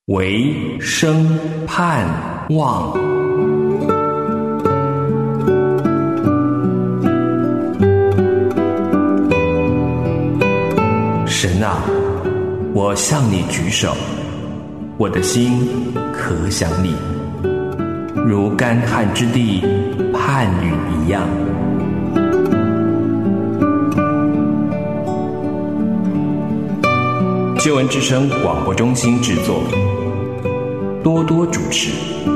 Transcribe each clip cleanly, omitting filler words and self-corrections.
唯生盼望。神啊，我向你举手，我的心可想你，如干旱之地盼雨一样。救恩之声广播中心制作，多多主持。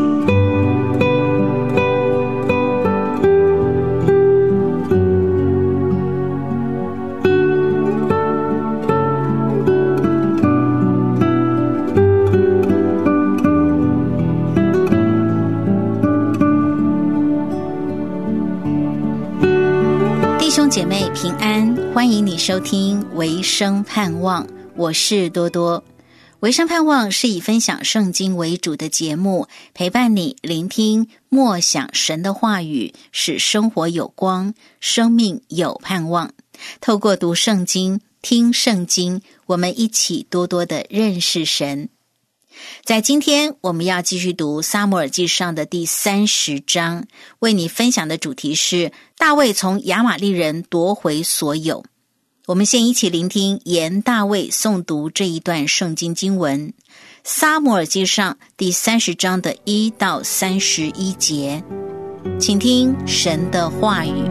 弟兄姐妹平安，欢迎你收听唯生盼望，我是多多。唯生盼望是以分享圣经为主的节目，陪伴你聆听默想神的话语，使生活有光，生命有盼望。透过读圣经、听圣经，我们一起多多的认识神。在今天我们要继续读撒母耳记上的第30章，为你分享的主题是大卫从亚玛利人夺回所有。我们先一起聆听沿大卫诵读这一段圣经经文，撒母耳记上第30章的1到31节，请听神的话语。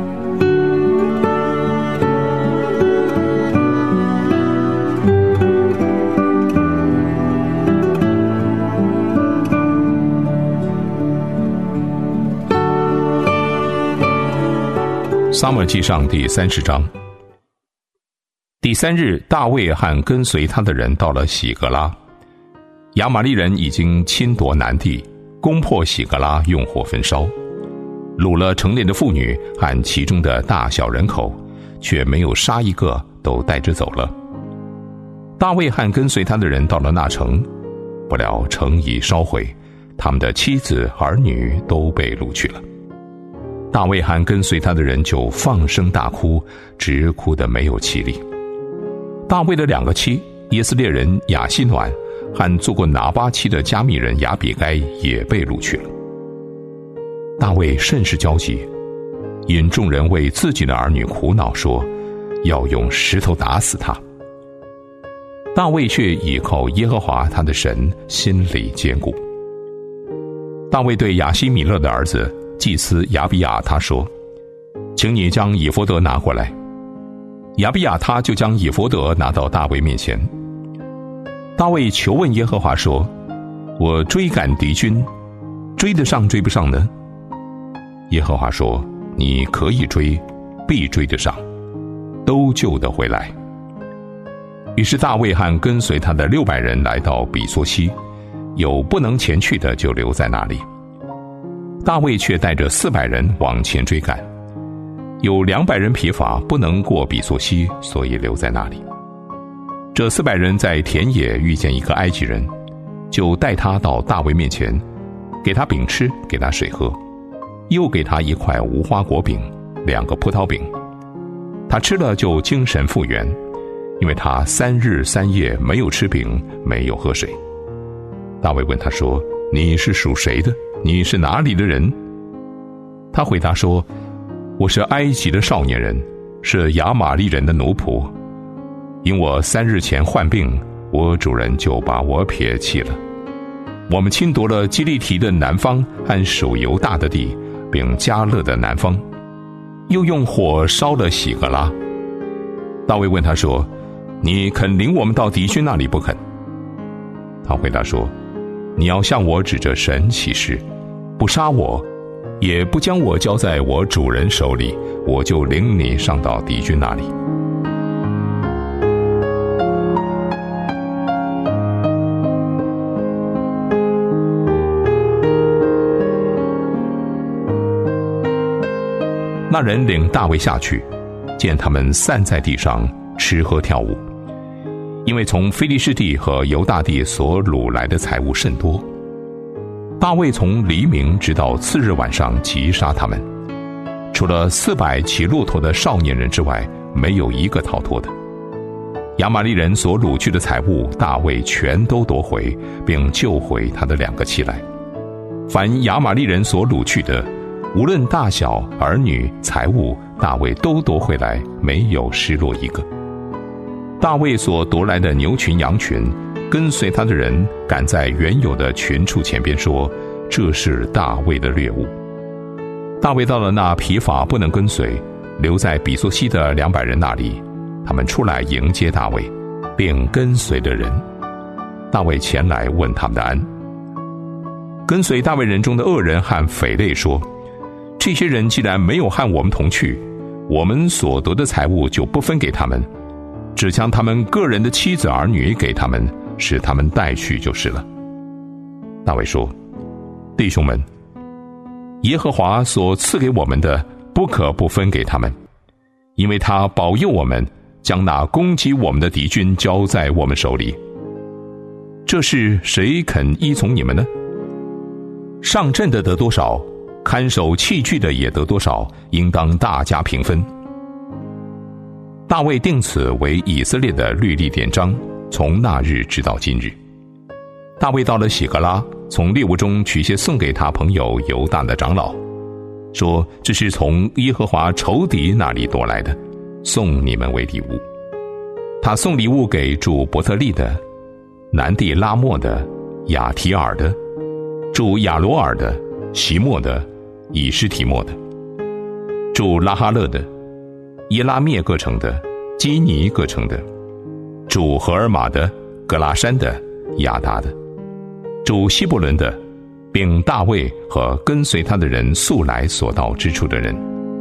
撒母耳记上第30章。第3日，大卫和跟随他的人到了喜格拉。亚玛利人已经侵夺南地，攻破喜格拉，用火焚烧，掳了成年的妇女和其中的大小人口，却没有杀一个，都带着走了。大卫和跟随他的人到了那城，不料城已烧毁，他们的妻子儿女都被掳去了。大卫和跟随他的人就放声大哭，直哭得没有气力。大卫的2个妻，耶斯列人亚希暖和做过拿巴妻的加密人亚比该也被掳去了。大卫甚是焦急，因众人为自己的儿女苦恼，说要用石头打死他。大卫却倚靠耶和华他的神，心里坚固。大卫对亚希米勒的儿子祭司亚比亚他说，请你将以弗得拿过来。亚比亚他就将以弗得拿到大卫面前。大卫求问耶和华说，我追赶敌军，追得上追不上呢？耶和华说，你可以追，必追得上，都救得回来。于是大卫和跟随他的600人来到比索西，有不能前去的就留在那里。大卫却带着400人往前追赶，有200人疲乏，不能过比索西，所以留在那里。这400人在田野遇见一个埃及人，就带他到大卫面前，给他饼吃，给他水喝，又给他一块无花果饼，2个葡萄饼。他吃了就精神复原，因为他3日3夜没有吃饼，没有喝水。大卫问他说，你是属谁的？你是哪里的人？他回答说，我是埃及的少年人，是亚玛利人的奴仆。因我3日前患病，我主人就把我撇弃了。我们侵夺了基利提的南方和属犹大的地，并迦勒的南方，又用火烧了喜格拉。大卫问他说，你肯领我们到敌军那里不肯？他回答说，你要向我指着神起誓，不杀我，也不将我交在我主人手里，我就领你上到敌军那里。那人领大卫下去，见他们散在地上吃喝跳舞，因为从非利士地和犹大地所掳来的财物甚多。大卫从黎明直到次日晚上击杀他们，除了400骑骆驼的少年人之外，没有一个逃脱的。 亚玛力人所掳去的财物，大卫全都夺回，并救回他的2个妻来。凡亚玛力人所掳去的，无论大小、儿女、财物，大卫都夺回来，没有失落一个。大卫所夺来的牛群羊群，跟随他的人赶在原有的群畜前边说，这是大卫的掠物。大卫到了那疲乏不能跟随，留在比索西的200人那里，他们出来迎接大卫，并跟随的人。大卫前来问他们的安。跟随大卫人中的恶人和匪类说，这些人既然没有和我们同去，我们所得的财物就不分给他们，只将他们个人的妻子儿女给他们，使他们带去就是了。大卫说，弟兄们，耶和华所赐给我们的，不可不分给他们，因为他保佑我们，将那攻击我们的敌军交在我们手里。这事谁肯依从你们呢？上阵的得多少，看守器具的也得多少，应当大家平分。大卫定此为以色列的律例典章，从那日直到今日。大卫到了喜格拉，从猎物中取些送给他朋友犹大的长老，说，这是从耶和华仇敌那里夺来的，送你们为礼物。他送礼物给住伯特利的、南地拉莫的、亚提尔的、住亚罗尔的、席莫的、以施提莫的、住拉哈勒的、耶拉灭各城的、基尼各城的、住荷尔玛的、格拉山的、亚达的、住希伯伦的，并大卫和跟随他的人素来所到之处的人。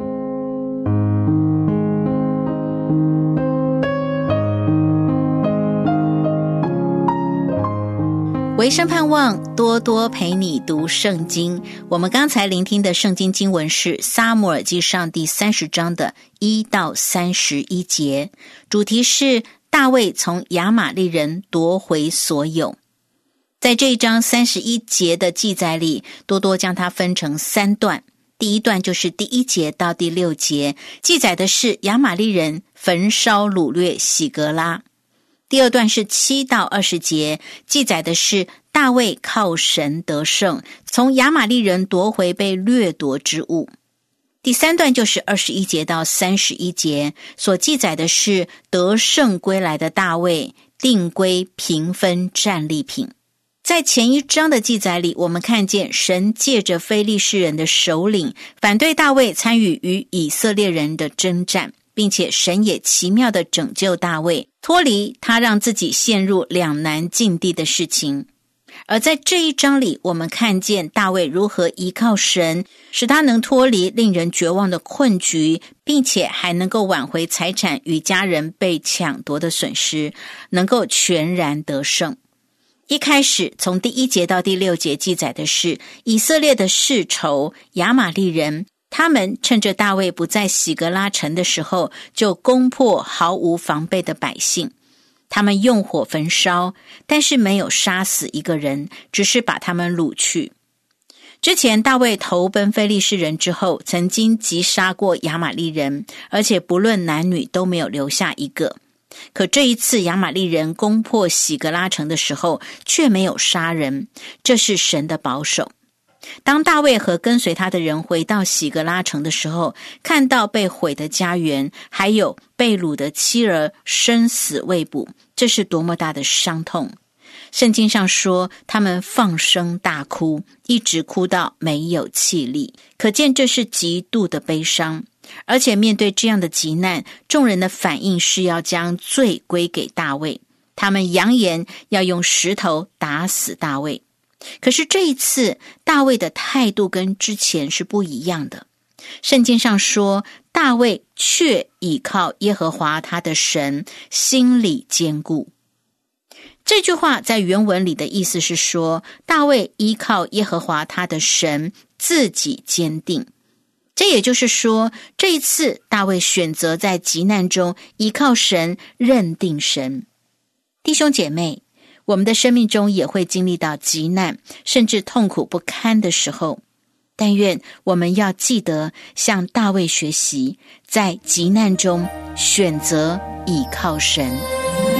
维生盼望多多陪你读圣经。我们刚才聆听的圣经经文是撒母耳记上第30章的1到31节，主题是大卫从亚玛力人夺回所有。在这一章31节的记载里，多多将它分成3段。第一段就是第1节到第6节，记载的是亚玛力人焚烧掳掠喜格拉。第二段是7到20节，记载的是大卫靠神得胜，从亚玛力人夺回被掠夺之物。第3段就是21节到31节，所记载的是得胜归来的大卫定规平分战利品。在前一章的记载里，我们看见神借着非利士人的首领反对大卫参与与以色列人的征战，并且神也奇妙地拯救大卫，脱离他让自己陷入两难境地的事情。而在这一章里，我们看见大卫如何依靠神，使他能脱离令人绝望的困局，并且还能够挽回财产与家人被抢夺的损失，能够全然得胜。一开始从第1节到第6节记载的是以色列的世仇亚玛力人，他们趁着大卫不在喜格拉城的时候，就攻破毫无防备的百姓。他们用火焚烧，但是没有杀死一个人，只是把他们掳去。之前大卫投奔非利士人之后，曾经击杀过亚玛力人，而且不论男女都没有留下一个。可这一次亚玛力人攻破喜格拉城的时候，却没有杀人，这是神的保守。当大卫和跟随他的人回到喜格拉城的时候，看到被毁的家园，还有被掳的妻儿生死未卜，这是多么大的伤痛。圣经上说他们放声大哭，一直哭到没有气力，可见这是极度的悲伤。而且面对这样的急难，众人的反应是要将罪归给大卫，他们扬言要用石头打死大卫。可是这一次大卫的态度跟之前是不一样的。圣经上说大卫却倚靠耶和华他的神，心里坚固。这句话在原文里的意思是说，大卫依靠耶和华他的神，自己坚定。这也就是说，这一次大卫选择在急难中依靠神，认定神。弟兄姐妹，我们的生命中也会经历到急难，甚至痛苦不堪的时候。但愿我们要记得向大卫学习，在急难中选择倚靠神。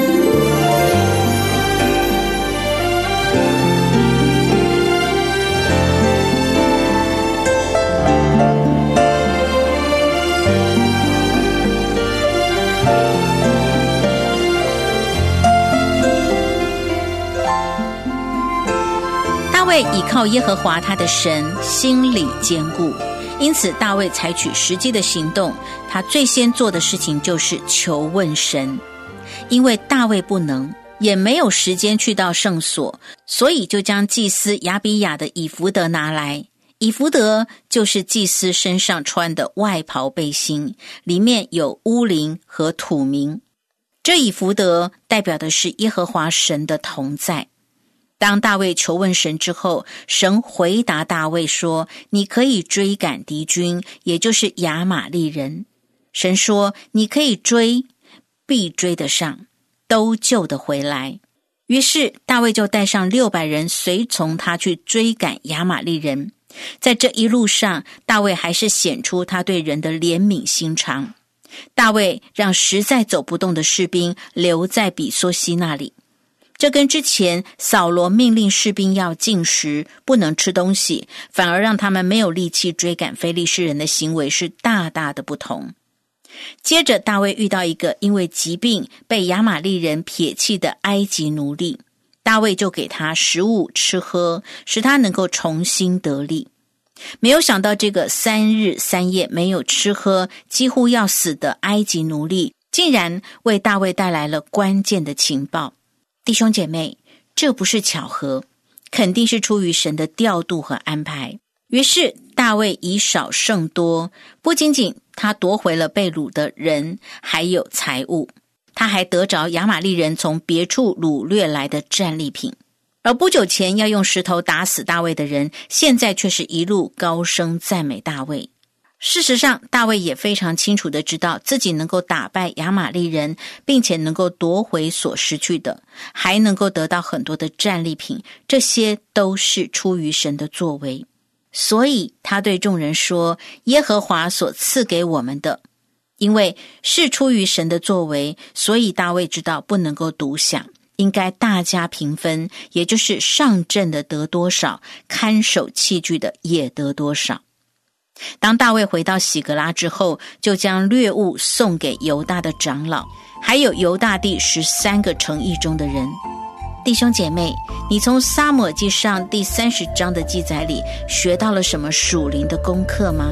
卫倚靠耶和华他的神，心里坚固，因此大卫采取实际的行动，他最先做的事情就是求问神。因为大卫不能也没有时间去到圣所，所以就将祭司亚比亚的以弗得拿来。以弗得就是祭司身上穿的外袍背心，里面有乌灵和土名。这以弗得代表的是耶和华神的同在。当大卫求问神之后，神回答大卫说，你可以追赶敌军，也就是亚玛利人。神说，你可以追，必追得上，都救得回来。于是大卫就带上600人随从他去追赶亚玛利人。在这一路上，大卫还是显出他对人的怜悯心肠。大卫让实在走不动的士兵留在比梭西那里，这跟之前扫罗命令士兵要禁食，不能吃东西，反而让他们没有力气追赶非利士人的行为是大大的不同。接着大卫遇到一个因为疾病被亚玛利人撇弃的埃及奴隶，大卫就给他食物吃喝，使他能够重新得力。没有想到这个3日3夜没有吃喝，几乎要死的埃及奴隶，竟然为大卫带来了关键的情报。弟兄姐妹，这不是巧合，肯定是出于神的调度和安排。于是大卫以少胜多，不仅仅他夺回了被掳的人，还有财物，他还得着亚玛利人从别处掳掠来的战利品。而不久前要用石头打死大卫的人，现在却是一路高声赞美大卫。事实上，大卫也非常清楚地知道自己能够打败亚玛利人，并且能够夺回所失去的，还能够得到很多的战利品，这些都是出于神的作为。所以他对众人说，耶和华所赐给我们的，因为是出于神的作为，所以大卫知道不能够独享，应该大家平分，也就是上阵的得多少，看守器具的也得多少。当大卫回到喜革拉之后，就将掠物送给犹大的长老，还有犹大地13个城邑中的人。弟兄姐妹，你从撒母耳记上第30章的记载里学到了什么属灵的功课吗？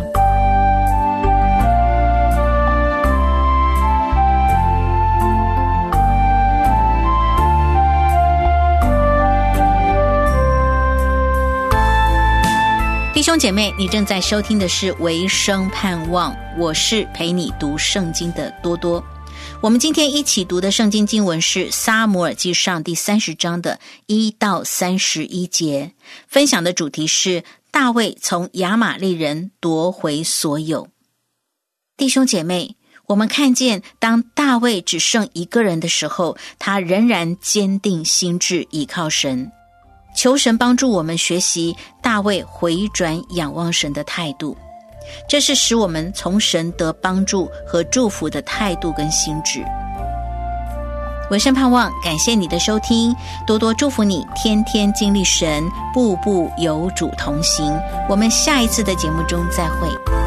弟兄姐妹，你正在收听的是维生盼望，我是陪你读圣经的多多。我们今天一起读的圣经经文是撒母耳记上第30章的1到31节，分享的主题是大卫从亚玛利人夺回所有。弟兄姐妹，我们看见当大卫只剩一个人的时候，他仍然坚定心志倚靠神，求神帮助我们学习大卫回转仰望神的态度，这是使我们从神得帮助和祝福的态度跟心志。维生盼望，感谢你的收听，多多祝福你天天经历神，步步有主同行。我们下一次的节目中再会。